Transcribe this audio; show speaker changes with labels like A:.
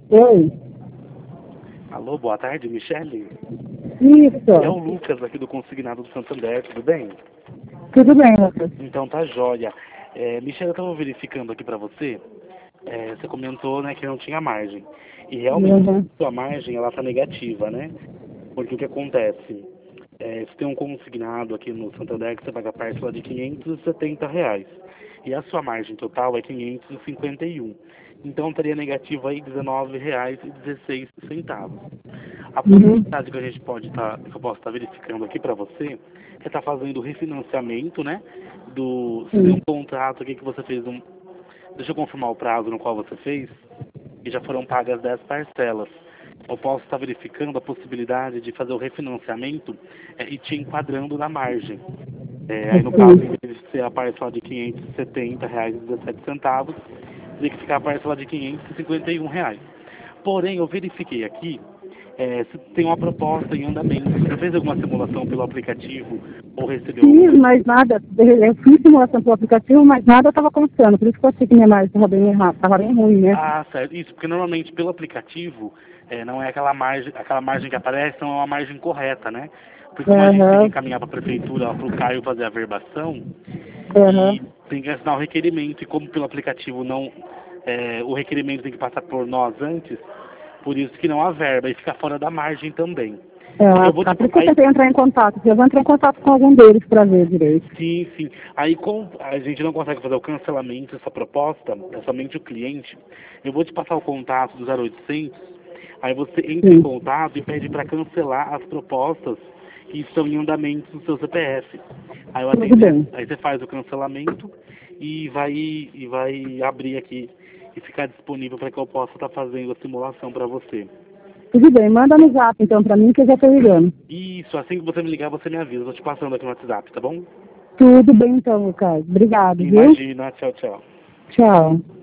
A: Oi.
B: Alô, boa tarde, Michele.
A: Isso.
B: É o Lucas aqui do Consignado do Santander, tudo bem?
A: Tudo bem, Lucas.
B: Então tá jóia. Michele, eu estava verificando aqui para você, você comentou, né, que não tinha margem. E realmente
A: Uhum.
B: a sua margem ela tá negativa, né? Porque o que acontece? Você tem um consignado aqui no Santander que você paga a parcela de R$ 570. E a sua margem total é 551. Então estaria negativo aí R$ 19,16. A
A: Uhum.
B: possibilidade que a gente que eu posso estar verificando aqui para você é estar fazendo o refinanciamento, né? Você tem um
A: Sim.
B: contrato aqui que você fez deixa eu confirmar o prazo no qual você fez, e já foram pagas 10 parcelas. Eu posso estar verificando a possibilidade de fazer o refinanciamento e te enquadrando na margem. Aí no caso, em
A: Sim.
B: vez de ser a parcela de R$ 570,17, teria que ficar a parcela de R$ 551. Porém, eu verifiquei aqui, se tem uma proposta em andamento. Você fez alguma simulação pelo aplicativo ou recebeu
A: Fiz,
B: alguma?
A: mas nada. Eu fiz simulação pelo aplicativo, mas nada estava acontecendo. Por isso que eu achei que minha margem estava bem errada, estava bem ruim, né?
B: Ah, certo. Isso, porque normalmente pelo aplicativo não é aquela margem que aparece não é uma margem correta, né? Porque como a gente tem que
A: Aham.
B: encaminhar para a prefeitura, para o Caio fazer a verbação,
A: Aham.
B: e tem que assinar o requerimento, e como pelo aplicativo não, o requerimento tem que passar por nós antes, por isso que não há verba, e fica fora da margem também.
A: Ah,
B: Eu vou
A: tá.
B: te.
A: Por isso que eu
B: Aí,
A: tentei entrar em contato. Eu vou entrar em contato com algum deles para ver direito.
B: sim, sim. Aí como a gente não consegue fazer o cancelamento dessa proposta, é somente o cliente, eu vou te passar o contato do 0800, aí você entra em
A: Sim.
B: contato e pede para cancelar as propostas que estão em andamento no seu CPF. Aí eu
A: Tudo
B: atender,
A: bem.
B: aí você faz o cancelamento e vai abrir aqui e ficar disponível para que eu possa estar fazendo a simulação para você.
A: Tudo bem. Manda no zap, então, para mim, que eu já estou ligando.
B: Isso, assim que você me ligar, você me avisa. Eu tô te passando aqui no WhatsApp, tá bom?
A: Tudo bem, então, Lucas. Obrigado, viu?
B: Imagina, tchau, tchau.
A: Tchau.